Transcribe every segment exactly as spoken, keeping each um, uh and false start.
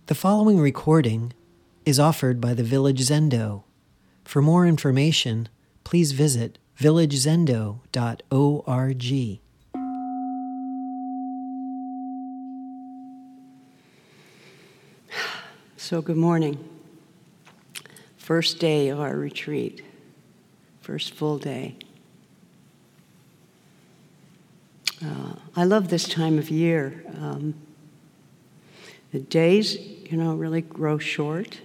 The following recording is offered by the Village Zendo. For more information, please visit village zendo dot org. So good morning. First day of our retreat. First full day. Uh, I love this time of year. Um, the days, you know, really grow short.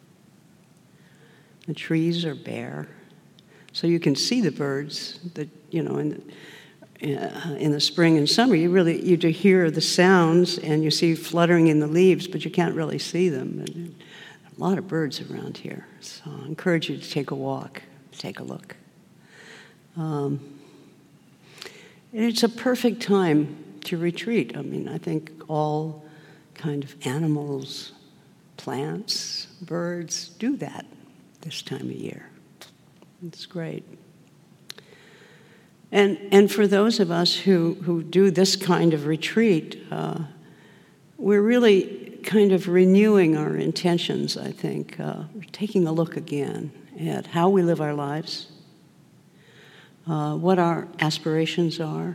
The trees are bare. So you can see the birds that, you know, in the, uh, in the spring and summer, you really, you do hear the sounds and you see fluttering in the leaves, but you can't really see them. And a lot of birds around here. So I encourage you to take a walk, take a look. Um, it's a perfect time to retreat. I mean, I think all kind of animals, plants, birds do that this time of year. It's great. And and for those of us who, who do this kind of retreat, uh, we're really kind of renewing our intentions, I think. Uh, we're taking a look again at how we live our lives, uh, what our aspirations are,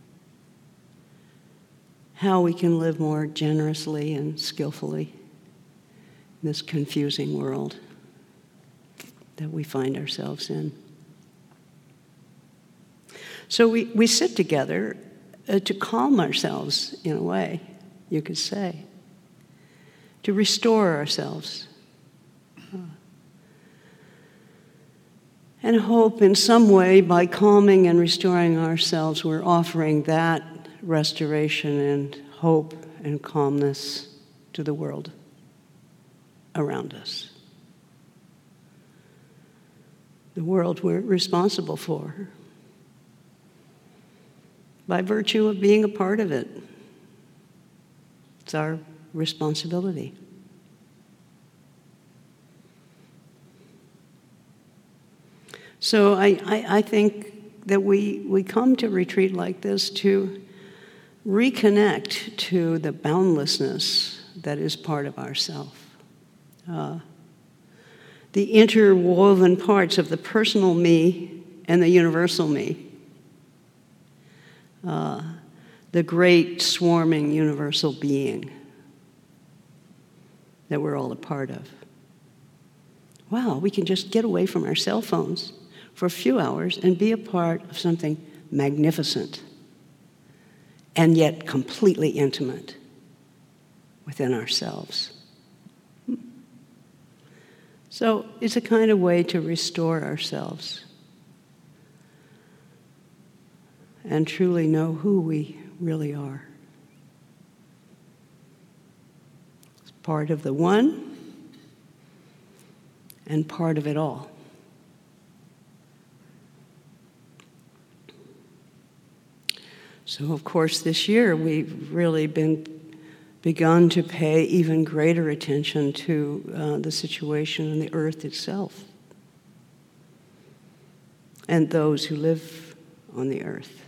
how we can live more generously and skillfully in this confusing world that we find ourselves in. So we, we sit together uh, to calm ourselves, in a way, you could say, to restore ourselves, uh, and hope in some way by calming and restoring ourselves, we're offering that restoration and hope and calmness to the world around us. The world we're responsible for by virtue of being a part of it. It's our responsibility. So I, I, I think that we, we come to retreat like this to reconnect to the boundlessness that is part of ourself. Uh, the interwoven parts of the personal me and the universal me. Uh, the great swarming universal being that we're all a part of. Wow, we can just get away from our cell phones for a few hours and be a part of something magnificent and yet completely intimate within ourselves. So it's a kind of way to restore ourselves and truly know who we really are. It's part of the one and part of it all. So, of course, this year we've really been begun to pay even greater attention to uh, the situation on the earth itself and those who live on the earth,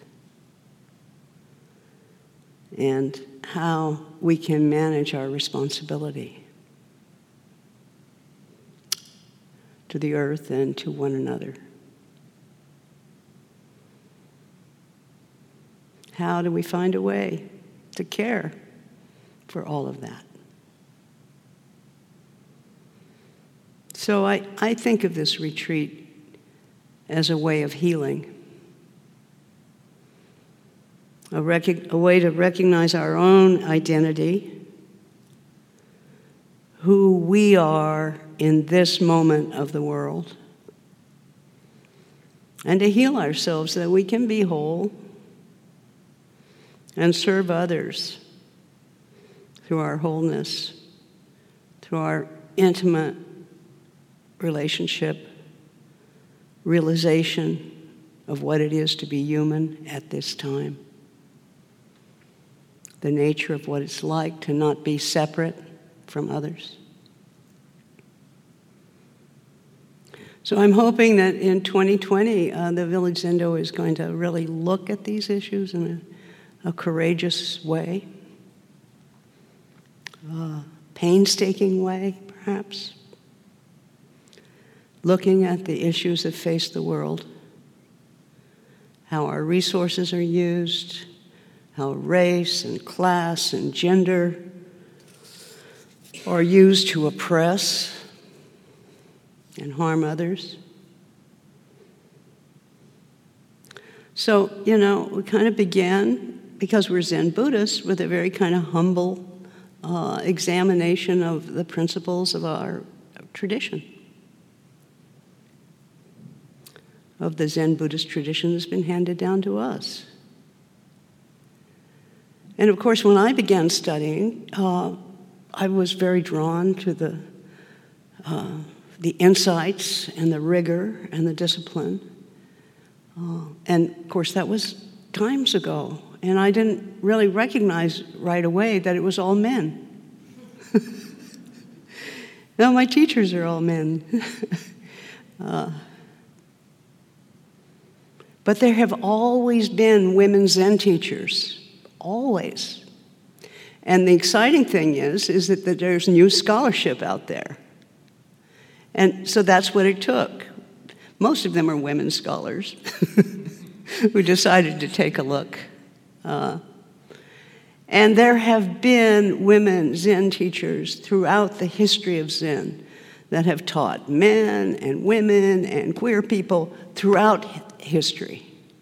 and how we can manage our responsibility to the earth and to one another. How do we find a way to care for all of that? So I, I think of this retreat as a way of healing. A, rec- a way to recognize our own identity, who we are in this moment of the world, and to heal ourselves so that we can be whole and serve others through our wholeness, through our intimate relationship, realization of what it is to be human at this time. The nature of what it's like to not be separate from others. So I'm hoping that in twenty twenty, uh, the Village Zendo is going to really look at these issues in a, a courageous way, uh, painstaking way, perhaps, looking at the issues that face the world, how our resources are used, how race and class and gender are used to oppress and harm others. So, you know, we kind of began, because we're Zen Buddhists, with a very kind of humble uh, examination of the principles of our tradition, of the Zen Buddhist tradition that's been handed down to us. And of course, when I began studying, uh, I was very drawn to the, uh, the insights and the rigor and the discipline. Uh, and of course, that was times ago. And I didn't really recognize right away that it was all men. Now, my teachers are all men. uh, but there have always been women Zen teachers, always. And the exciting thing is, is that, that there's new scholarship out there. And so that's what it took. Most of them are women scholars who decided to take a look. Uh, and there have been women Zen teachers throughout the history of Zen that have taught men and women and queer people throughout history.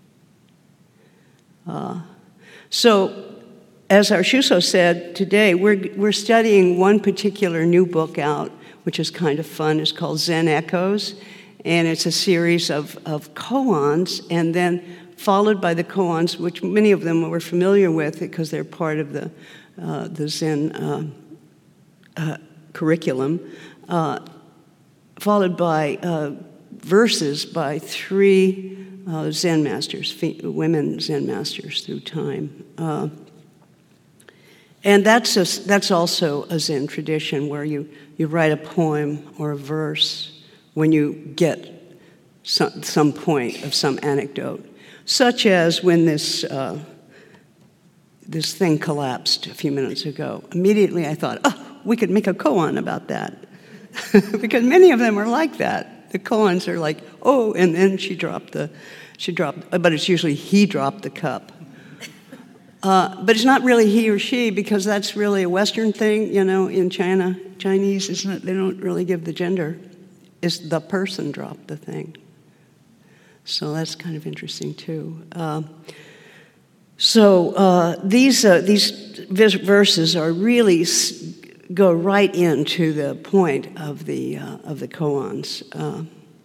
Uh, so, as our Shuso said today, we're, we're studying one particular new book out, which is kind of fun. It's called Zen Echoes. And it's a series of, of koans, and then followed by the koans, which many of them we're familiar with because they're part of the, uh, the Zen uh, uh, curriculum, uh, followed by uh, verses by three uh, Zen masters, women Zen masters through time. Uh, and that's, a, that's also a Zen tradition where you, you write a poem or a verse when you get some, some point of some anecdote, such as when this, uh, this thing collapsed a few minutes ago. Immediately I thought, oh, we could make a koan about that. Because many of them are like that. The koans are like, oh, and then she dropped the, she dropped, but it's usually he dropped the cup. Uh, but it's not really he or she, because that's really a Western thing, you know, in China. Chinese, isn't it? They don't really give the gender. It's the person dropped the thing. So that's kind of interesting, too. Uh, so uh, these, uh, these verses are really s- go right into the point of the, uh, of the koans. Uh,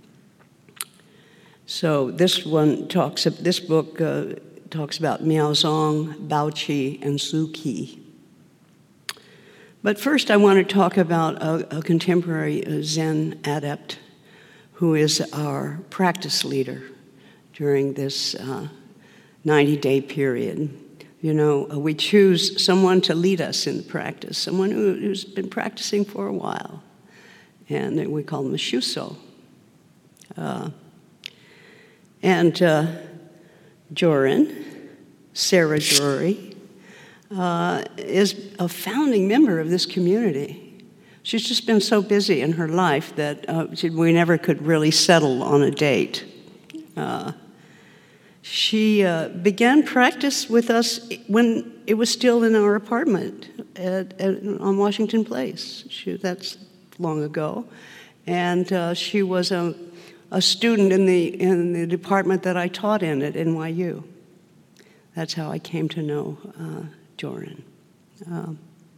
so this one talks, this book uh, talks about Miaozong, Baoqi, and Zuqi. But first I want to talk about a, a contemporary Zen adept who is our practice leader during this uh, ninety-day period. You know, uh, we choose someone to lead us in the practice, someone who, who's been practicing for a while, and we call them a Shuso. Uh, and uh, Jorin, Sarah Drury, Uh, is a founding member of this community. She's just been so busy in her life that uh, she, we never could really settle on a date. Uh, she uh, began practice with us when it was still in our apartment at, at, on Washington Place. She, that's long ago. And uh, she was a, a student in the, in the department that I taught in at N Y U. That's how I came to know uh, Jorin. Um,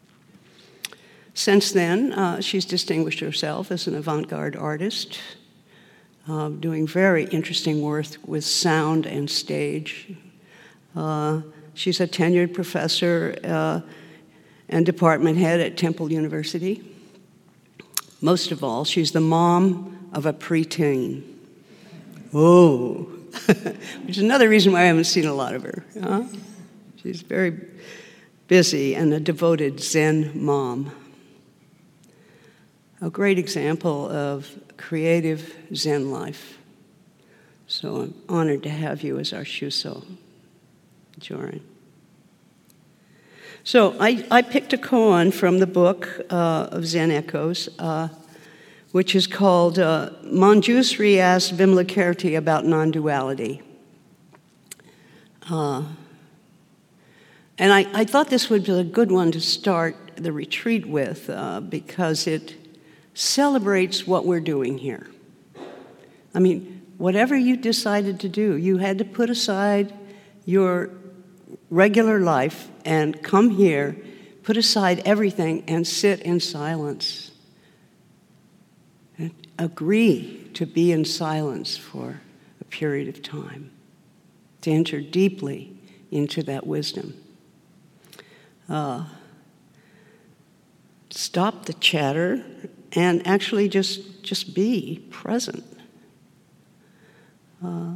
since then, uh, she's distinguished herself as an avant-garde artist, uh, doing very interesting work with sound and stage. Uh, she's a tenured professor uh, and department head at Temple University. Most of all, she's the mom of a preteen. Whoa. Which is another reason why I haven't seen a lot of her. Huh? She's very busy and a devoted Zen mom. A great example of creative Zen life. So I'm honored to have you as our Shuso, Jorin. So I, I picked a koan from the book uh, of Zen Echoes, uh, which is called uh, Manjusri Asked Vimalakirti About Non-Duality. Uh, and I, I thought this would be a good one to start the retreat with uh, because it celebrates what we're doing here. I mean, whatever you decided to do, you had to put aside your regular life and come here, put aside everything, and sit in silence. And agree to be in silence for a period of time, to enter deeply into that wisdom. Uh, stop the chatter and actually just, just be present. Uh,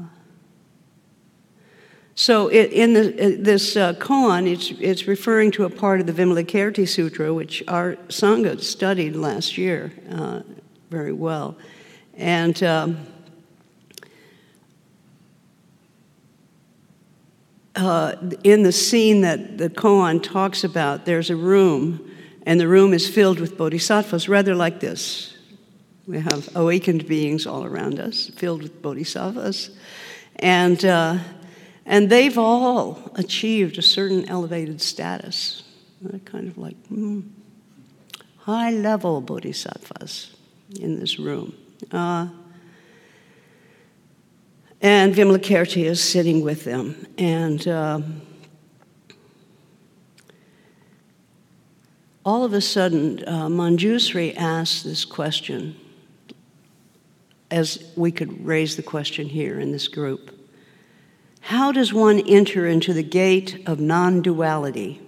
So it, in the, this uh, koan, it's, it's referring to a part of the Vimalakirti Sutra, which our Sangha studied last year uh, very well. And um, uh, in the scene that the koan talks about, there's a room, and the room is filled with bodhisattvas, rather like this. We have awakened beings all around us, filled with bodhisattvas. And... Uh, And they've all achieved a certain elevated status. They're kind of like mm, high-level bodhisattvas in this room. Uh, and Vimalakirti is sitting with them. And um, all of a sudden, uh, Manjusri asks this question, as we could raise the question here in this group. How does one enter into the gate of non-duality?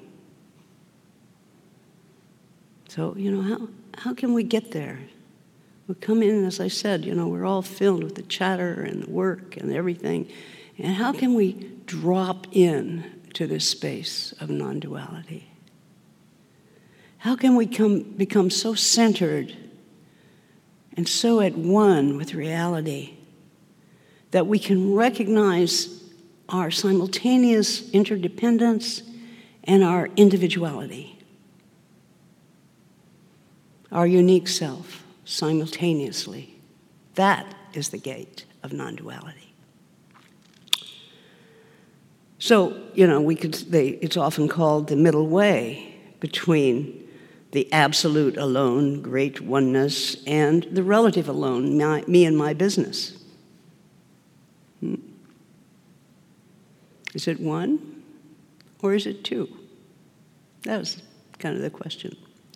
So, you know, how, how can we get there? We come in, as I said, you know, we're all filled with the chatter and the work and everything. And how can we drop in to this space of non-duality? How can we come, become so centered and so at one with reality that we can recognize our simultaneous interdependence and our individuality, our unique self, simultaneously? That is the gate of non-duality. So, you know, we could, they, it's often called the middle way between the absolute alone, great oneness, and the relative alone, my, me and my business. Hmm? Is it one or is it two? That was kind of the question.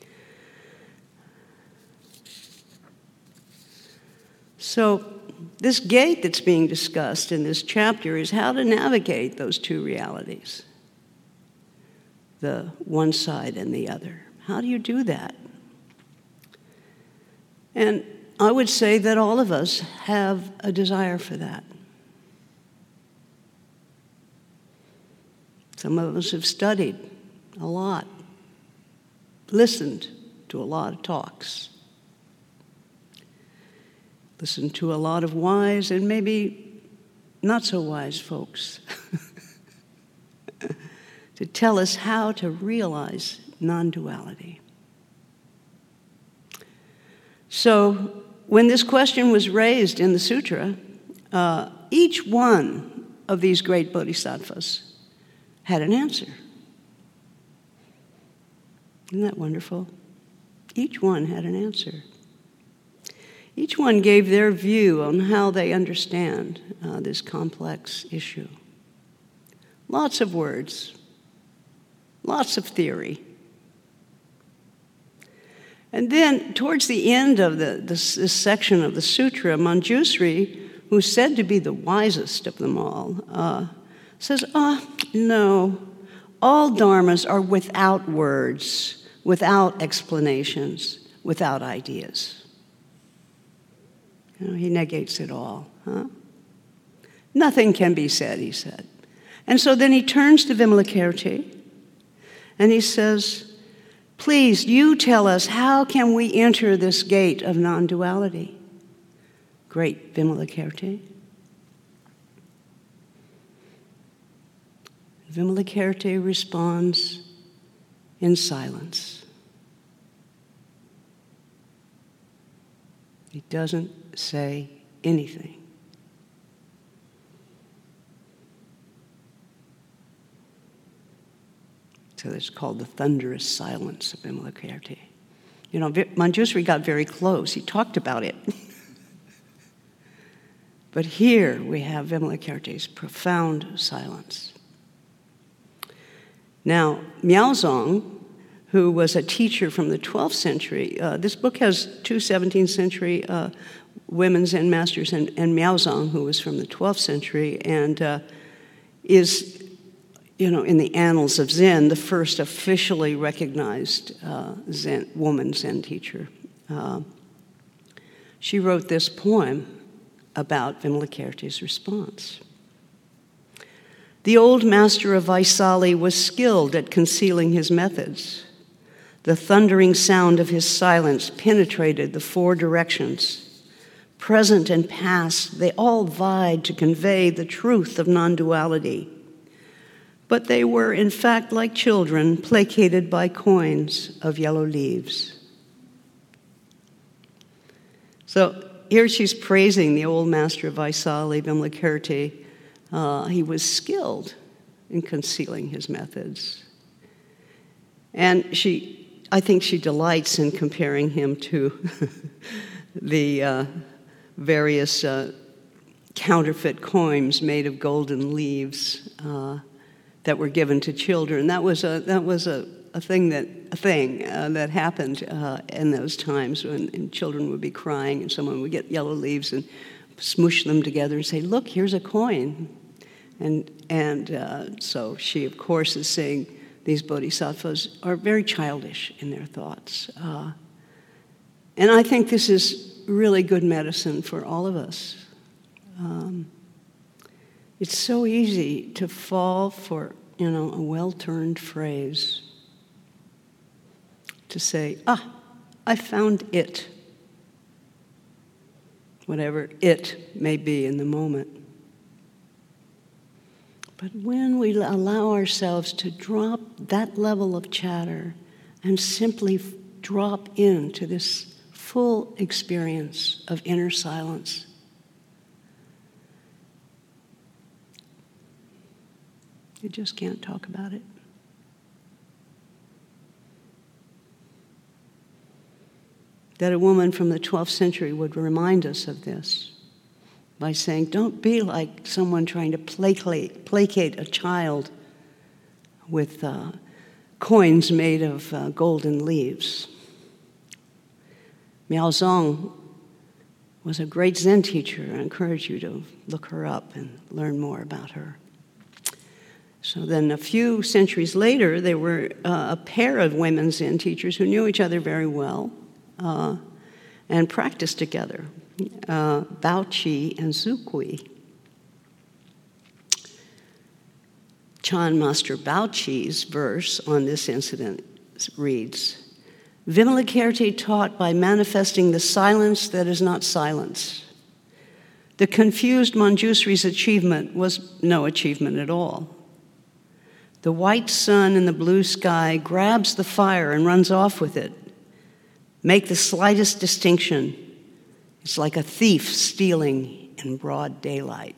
So this gate that's being discussed in this chapter is how to navigate those two realities, the one side and the other. How do you do that? And I would say that all of us have a desire for that. Some of us have studied a lot, listened to a lot of talks, listened to a lot of wise and maybe not so wise folks to tell us how to realize non-duality. So when this question was raised in the sutra, uh, each one of these great bodhisattvas had an answer. Isn't that wonderful? Each one had an answer. Each one gave their view on how they understand uh, this complex issue. Lots of words, lots of theory. And then, towards the end of the, this, this section of the sutra, Manjusri, who's said to be the wisest of them all, uh, says, ah, oh, no, all dharmas are without words, without explanations, without ideas. You know, he negates it all, huh? Nothing can be said, he said. And so then he turns to Vimalakirti, and he says, please, you tell us, how can we enter this gate of non-duality? Great Vimalakirti. Vimalakirti responds in silence. He doesn't say anything. So it's called the thunderous silence of Vimalakirti. You know, Manjusri got very close. He talked about it. But here we have Vimalakirti's profound silence. Now, Miaozong, who was a teacher from the twelfth century, uh, this book has two seventeenth century uh, women Zen masters, and, and Miaozong, who was from the twelfth century, and uh, is, you know, in the annals of Zen, the first officially recognized uh, Zen woman Zen teacher. Uh, she wrote this poem about Vimalakirti's response. The old master of Vaisali was skilled at concealing his methods. The thundering sound of his silence penetrated the four directions. Present and past, they all vied to convey the truth of non-duality. But they were, in fact, like children placated by coins of yellow leaves. So here she's praising the old master of Vaisali, Vimalakirti. Uh, he was skilled in concealing his methods. And she, I think she delights in comparing him to the uh, various uh, counterfeit coins made of golden leaves uh, that were given to children. That was a that was a, a thing that a thing uh, that happened uh, in those times when and children would be crying and someone would get yellow leaves and smoosh them together and say, "Look, here's a coin." And and uh, so she, of course, is saying these bodhisattvas are very childish in their thoughts. Uh, and I think this is really good medicine for all of us. Um, it's so easy to fall for, you know, a well-turned phrase, to say, ah, I found it, whatever it may be in the moment. But when we allow ourselves to drop that level of chatter and simply drop into this full experience of inner silence, you just can't talk about it. That a woman from the twelfth century would remind us of this by saying, don't be like someone trying to placate, placate a child with uh, coins made of uh, golden leaves. Miaozong was a great Zen teacher. I encourage you to look her up and learn more about her. So then a few centuries later, there were uh, a pair of women Zen teachers who knew each other very well uh, and practiced together. Uh, Bao Qi and Zukui. Chan Master Bao Qi's verse on this incident reads, Vimalakirti taught by manifesting the silence that is not silence. The confused Manjusri's achievement was no achievement at all. The white sun in the blue sky grabs the fire and runs off with it. Make the slightest distinction. It's like a thief stealing in broad daylight.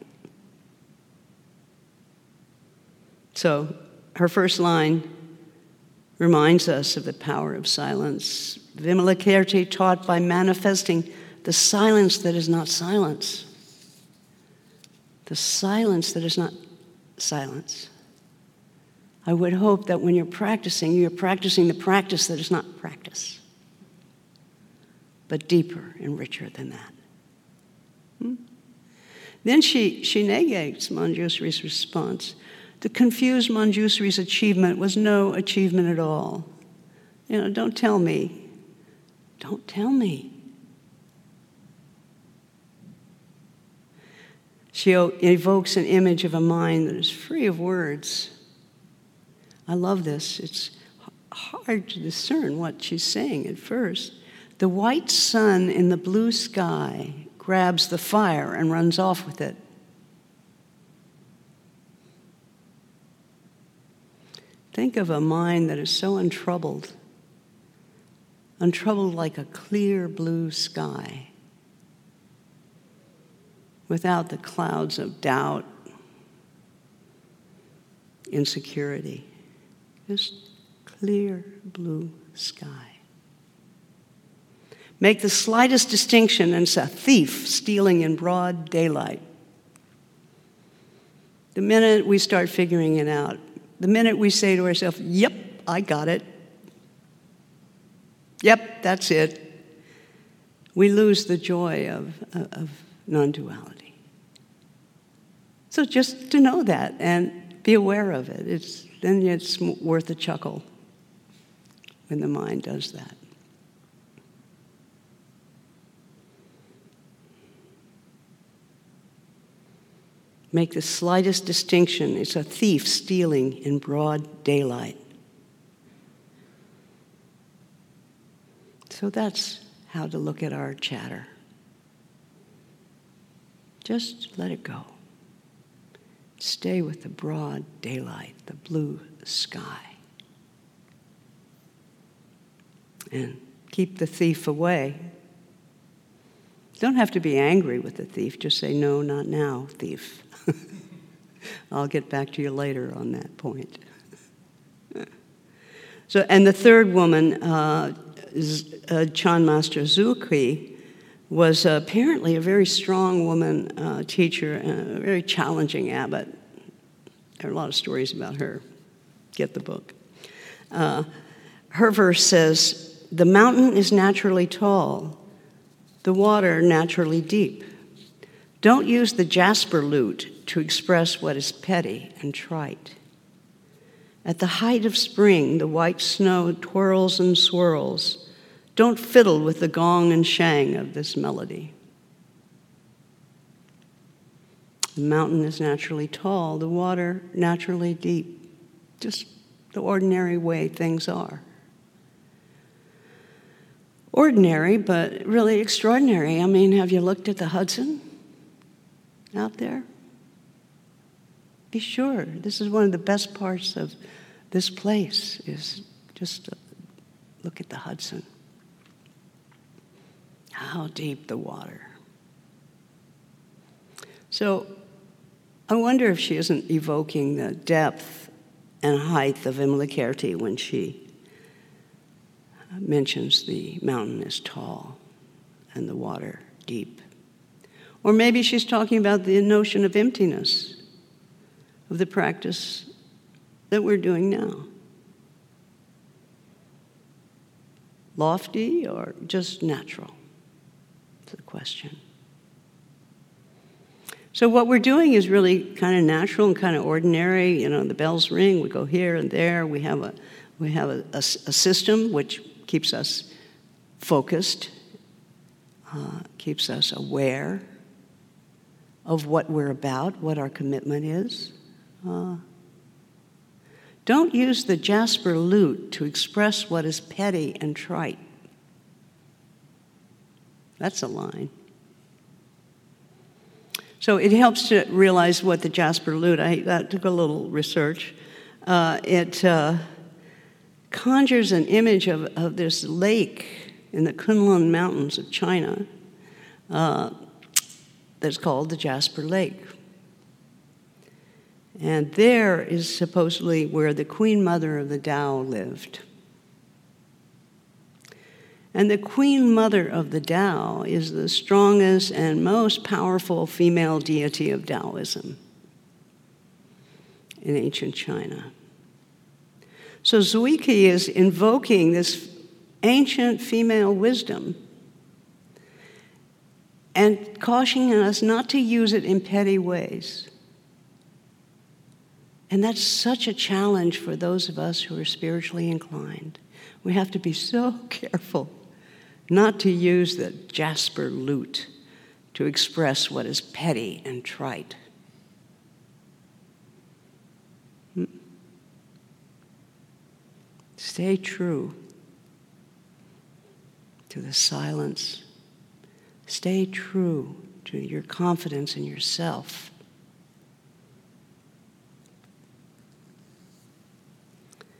So her first line reminds us of the power of silence. Vimalakirti taught by manifesting the silence that is not silence. The silence that is not silence. I would hope that when you're practicing, you're practicing the practice that is not practice, but deeper and richer than that. Hmm? Then she, she negates Manjusri's response. The confused Manjusri's achievement was no achievement at all. You know, don't tell me. Don't tell me. She evokes an image of a mind that is free of words. I love this. It's hard to discern what she's saying at first. The white sun in the blue sky grabs the fire and runs off with it. Think of a mind that is so untroubled, untroubled like a clear blue sky, without the clouds of doubt, insecurity, just clear blue sky. Make the slightest distinction and it's a thief stealing in broad daylight. The minute we start figuring it out, the minute we say to ourselves, yep, I got it. Yep, that's it. We lose the joy of, of non-duality. So just to know that and be aware of it, it's, then it's worth a chuckle when the mind does that. Make the slightest distinction. It's a thief stealing in broad daylight. So that's how to look at our chatter. Just let it go. Stay with the broad daylight, the blue sky. And keep the thief away. Don't have to be angry with the thief. Just say, no, not now, thief. I'll get back to you later on that point. So, and the third woman, uh, uh, Chan Master Zuki, was uh, apparently a very strong woman uh, teacher, and a very challenging abbot. There are a lot of stories about her. Get the book. Uh, her verse says, "The mountain is naturally tall, the water naturally deep. Don't use the jasper lute to express what is petty and trite. At the height of spring, the white snow twirls and swirls. Don't fiddle with the gong and shang of this melody. The mountain is naturally tall, the water naturally deep. Just the ordinary way things are. Ordinary, but really extraordinary. I mean, have you looked at the Hudson out there? Be sure. This is one of the best parts of this place, is just look at the Hudson. How deep the water. So I wonder if she isn't evoking the depth and height of Vimalakirti when she mentions the mountain is tall and the water deep. Or maybe she's talking about the notion of emptiness of the practice that we're doing now. Lofty or just natural? That's the question. So what we're doing is really kind of natural and kind of ordinary. You know, the bells ring, we go here and there. We have a we have a, a, a system which keeps us focused, uh, keeps us aware of what we're about, what our commitment is. Uh, don't use the jasper lute to express what is petty and trite. That's a line. So it helps to realize what the jasper lute, I that took a little research. Uh, it uh, conjures an image of, of this lake in the Kunlun Mountains of China uh, that's called the Jasper Lake. And there is supposedly where the Queen Mother of the Tao lived. And the Queen Mother of the Tao is the strongest and most powerful female deity of Taoism in ancient China. So Zuiki is invoking this ancient female wisdom and cautioning us not to use it in petty ways. And that's such a challenge for those of us who are spiritually inclined. We have to be so careful not to use the jasper lute to express what is petty and trite. Stay true to the silence. Stay true to your confidence in yourself.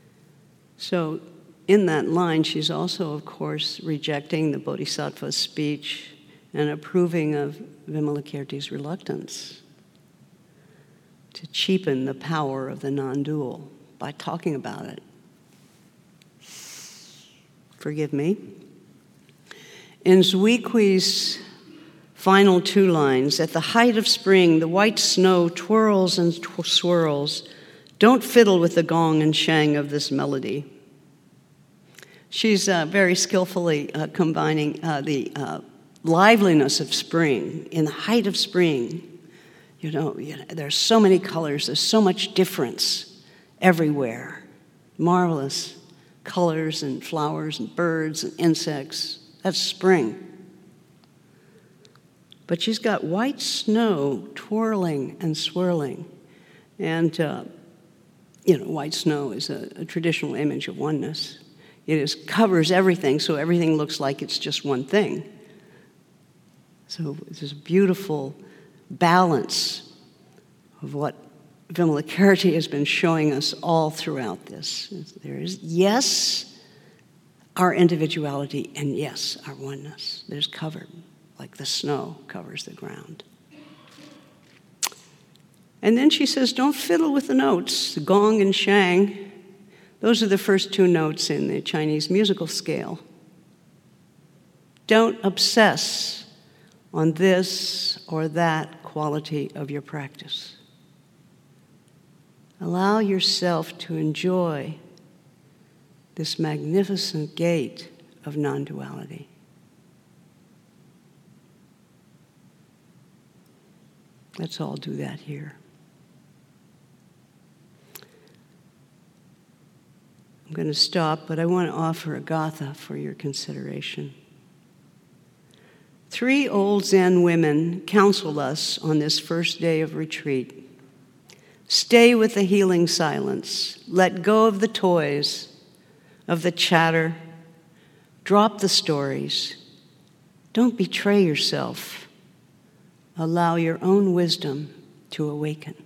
So in that line, she's also, of course, rejecting the Bodhisattva's speech and approving of Vimalakirti's reluctance to cheapen the power of the non-dual by talking about it. Forgive me. In Zwiqui's final two lines, at the height of spring, the white snow twirls and tw- swirls. Don't fiddle with the gong and shang of this melody. She's uh, very skillfully uh, combining uh, the uh, liveliness of spring. In the height of spring, you know, you know, there's so many colors, there's so much difference everywhere. Marvelous colors and flowers and birds and insects. That's spring. But she's got white snow twirling and swirling. And, uh, you know, white snow is a, a traditional image of oneness. It is, covers everything, so everything looks like it's just one thing. So there's a beautiful balance of what Vimalakirti has been showing us all throughout this. There is, yes, our individuality, and yes, our oneness. There's covered, like the snow covers the ground. And then she says, don't fiddle with the notes, the gong and shang. Those are the first two notes in the Chinese musical scale. Don't obsess on this or that quality of your practice. Allow yourself to enjoy this magnificent gate of non-duality. Let's all do that here. I'm going to stop, but I want to offer a gatha for your consideration. Three old Zen women counsel us on this first day of retreat. Stay with the healing silence. Let go of the toys, of the chatter. Drop the stories. Don't betray yourself. Allow your own wisdom to awaken.